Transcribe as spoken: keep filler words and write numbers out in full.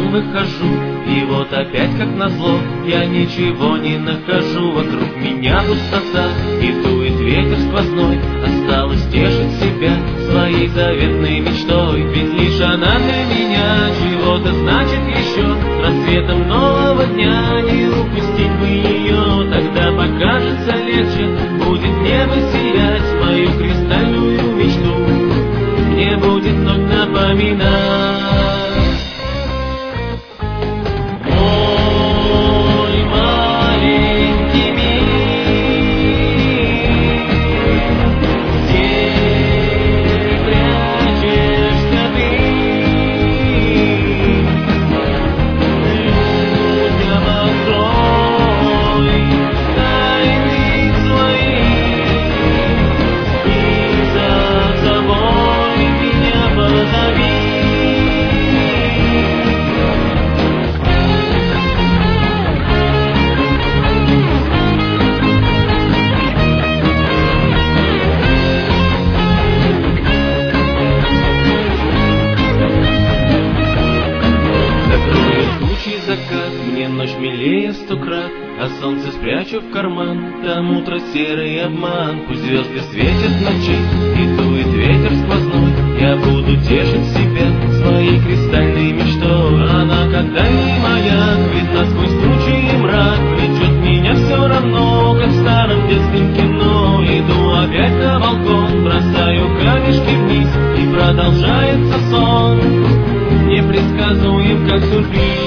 выхожу, и вот опять как назло я ничего не нахожу. Вокруг меня пустота, и дует ветер сквозной. Осталось тешить себя своей заветной мечтой, ведь лишь она для меня чего-то значит еще. С рассветом нового дня не упустить бы ее, тогда покажется легче, будет небо сиять мою кристальную мечту, мне будет вновь напоминать. Закат, мне ночь милее сто крат, а солнце спрячу в карман, там утро серый обман. Пусть звезды светят в ночи, и дует ветер сквозной, я буду тешить себя своей кристальной мечтой. Она как дальний маяк, видна сквозь тучи и мрак, влечет меня все равно, как в старом детском кино. Иду опять на балкон, бросаю камешки вниз, и продолжается сон, непредсказуем как сюрприз.